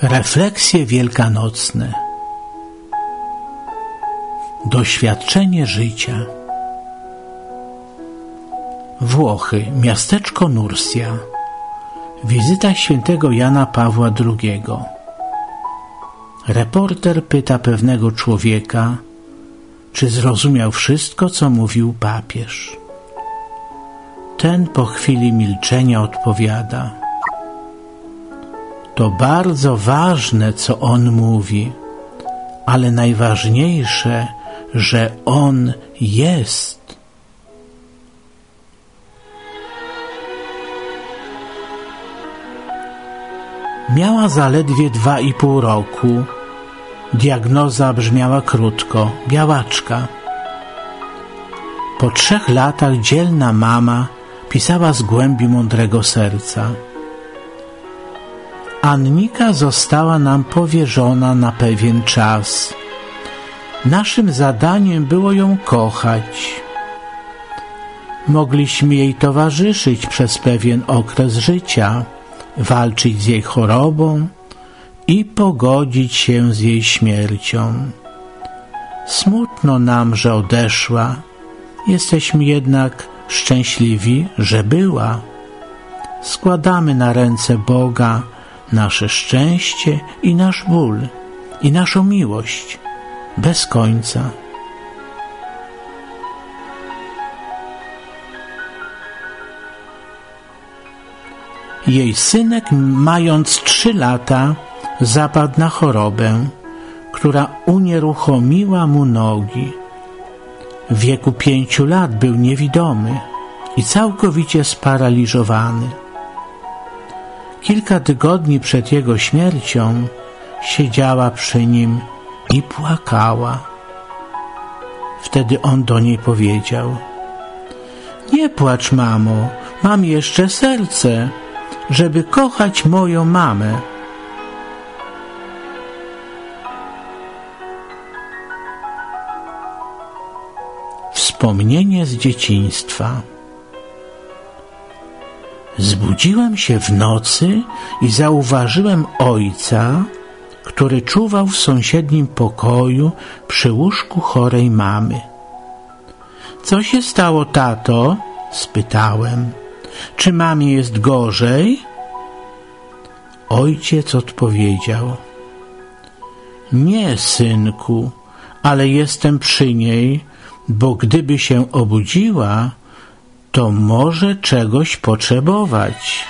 Refleksje wielkanocne. Doświadczenie życia. Włochy, miasteczko Nursia. Wizyta świętego Jana Pawła II. Reporter pyta pewnego człowieka, czy zrozumiał wszystko, co mówił papież. Ten po chwili milczenia odpowiada: to bardzo ważne, co on mówi, ale najważniejsze, że on jest. Miała zaledwie 2,5 roku. Diagnoza brzmiała krótko: białaczka. Po 3 latach dzielna mama pisała z głębi mądrego serca: Annika została nam powierzona na pewien czas. Naszym zadaniem było ją kochać. Mogliśmy jej towarzyszyć przez pewien okres życia, walczyć z jej chorobą i pogodzić się z jej śmiercią. Smutno nam, że odeszła. Jesteśmy jednak szczęśliwi, że była. Składamy na ręce Boga nasze szczęście i nasz ból, i naszą miłość bez końca. Jej synek, mając 3 lata, zapadł na chorobę, która unieruchomiła mu nogi. W wieku 5 lat był niewidomy i całkowicie sparaliżowany. Kilka tygodni przed jego śmiercią siedziała przy nim i płakała. Wtedy on do niej powiedział: nie płacz, mamo, mam jeszcze serce, żeby kochać moją mamę. Wspomnienie z dzieciństwa. Zbudziłem się w nocy i zauważyłem ojca, który czuwał w sąsiednim pokoju przy łóżku chorej mamy. Co się stało, tato? Spytałem. Czy mamie jest gorzej? Ojciec odpowiedział: nie, synku, ale jestem przy niej, bo gdyby się obudziła, to może czegoś potrzebować.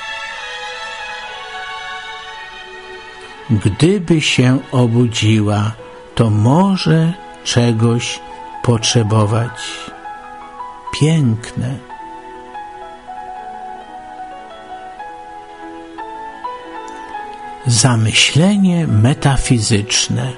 Gdyby się obudziła, to może czegoś potrzebować. Piękne. Zamyślenie metafizyczne.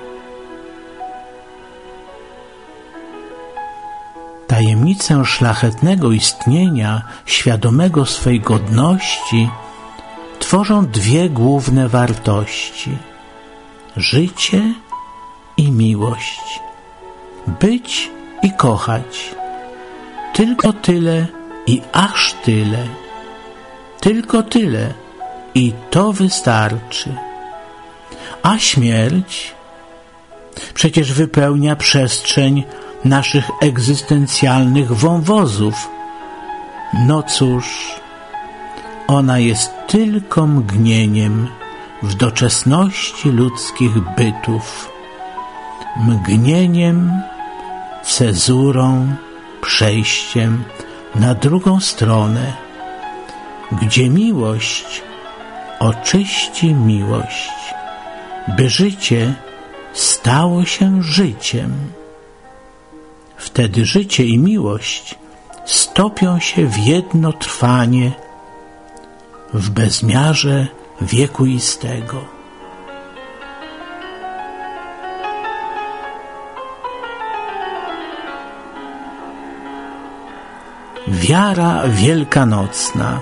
Tajemnicę szlachetnego istnienia, świadomego swej godności, tworzą 2 główne wartości: życie i miłość. Być i kochać. Tylko tyle i aż tyle. Tylko tyle i to wystarczy. A śmierć przecież wypełnia przestrzeń naszych egzystencjalnych wąwozów. No cóż, ona jest tylko mgnieniem w doczesności ludzkich bytów. Mgnieniem, cezurą, przejściem na drugą stronę, gdzie miłość oczyści miłość, by życie stało się życiem. Wtedy życie i miłość stopią się w jedno trwanie w bezmiarze wiekuistego. Wiara wielkanocna.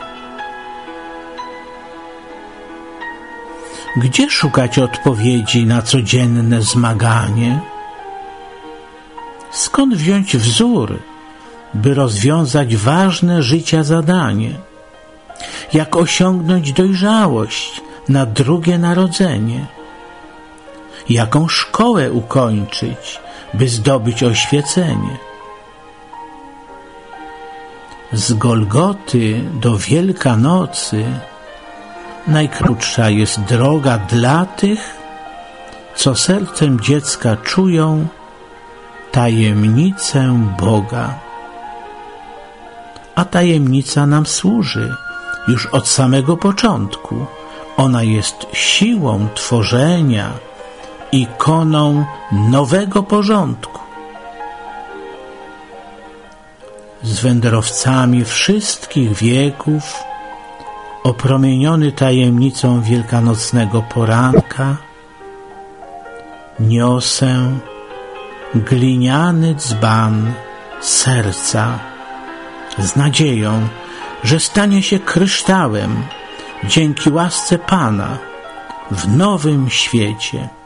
Gdzie szukać odpowiedzi na codzienne zmaganie? Skąd wziąć wzór, by rozwiązać ważne życia zadanie? Jak osiągnąć dojrzałość, na drugie narodzenie? Jaką szkołę ukończyć, by zdobyć oświecenie? Z Golgoty do Wielkanocy najkrótsza jest droga dla tych, co sercem dziecka czują tajemnicę Boga. A tajemnica nam służy już od samego początku. Ona jest siłą tworzenia, ikoną nowego porządku. Z wędrowcami wszystkich wieków, opromieniony tajemnicą wielkanocnego poranka, niosę gliniany dzban serca z nadzieją, że stanie się kryształem dzięki łasce Pana w nowym świecie.